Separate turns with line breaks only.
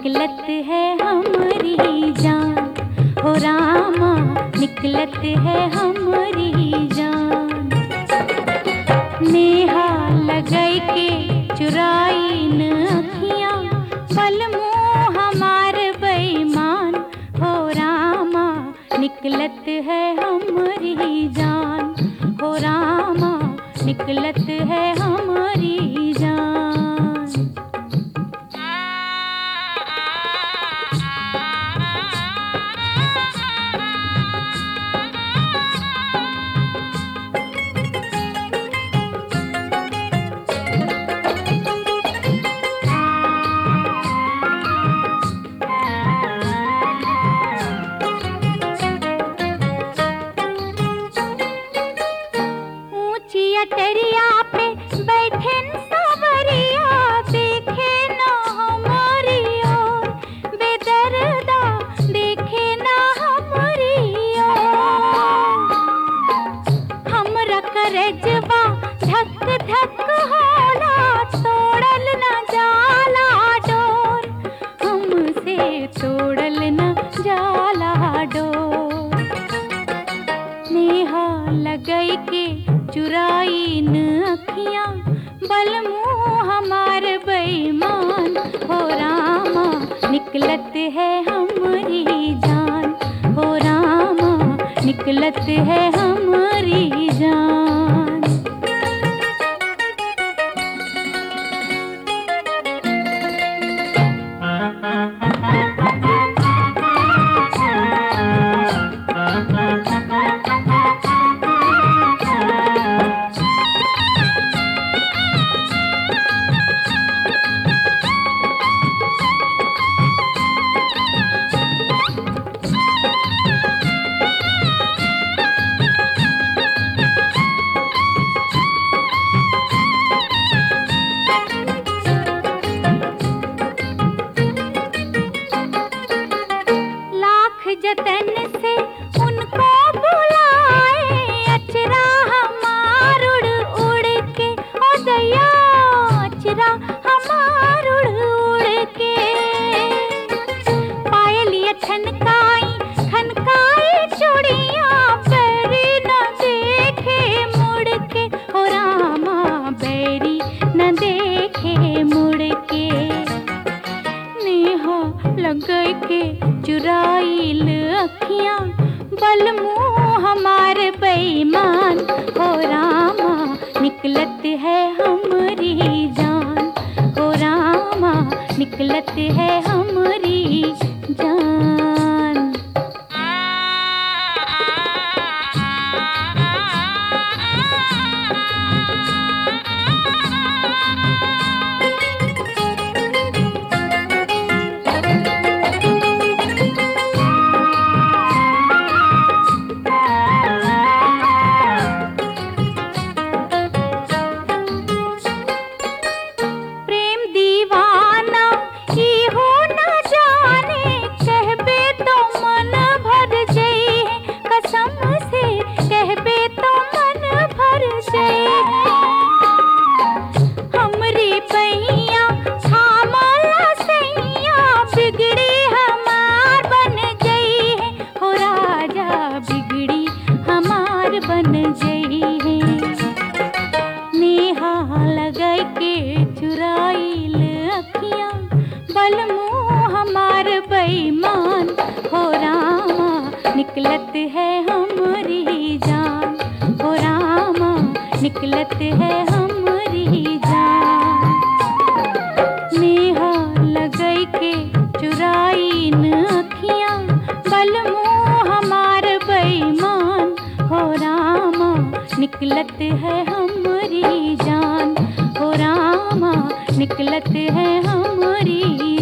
निकलत है हमारी जान, हो रामा निकलत है हमारी जान। नेहा लगई के चुराई न अखियाँ, बल मुँह हमार बेईमान, हो रामा निकलत है हमारी जान, हो रामा निकलत है हमारी जान। अटरिया पे बैठे सावरिया, देखे ना हमारी ओर, बेदर्दा देखे ना हमारी ओर। हमरा करजवा धक धक होला, तोड़ल ना जाला डोर, हमसे तोड़ल ना जाला डोर। नेहा लगई के चुराई न अखियाँ, बल मुँह हमार बेईमान, हो रामा निकलत है हमारी जान, हो रामा निकलत है हमारी जान। जतन से उनको बुलाए, अचरा हमार उड़ उड़ के, ओ दया अचरा हमार उड़ उड़ के। पायलिया खनकाई खनकाई चूड़ियाँ, बैरी न देखे मुड़ के, हो रामा बैरी न देखे मुड़ के। नेहा लगई के चुराइल अखियाँ, बल मुँह हमार बेईमान, हो रामा निकलत है हमारी जान, हो रामा निकलत है हमारी जान। बन जई है नेहा लगई के चुराइल अखियाँ, बल मुँह हमार बेईमान, हो रामा निकलत है हमारी जान, हो रामा निकलत है हमारी जान। नेहा लगई के चुराइन अखियाँ, बल मुँह हमार बेईमान, हो रामा निकलत है हमारी जान, हो रामा निकलत है हमारी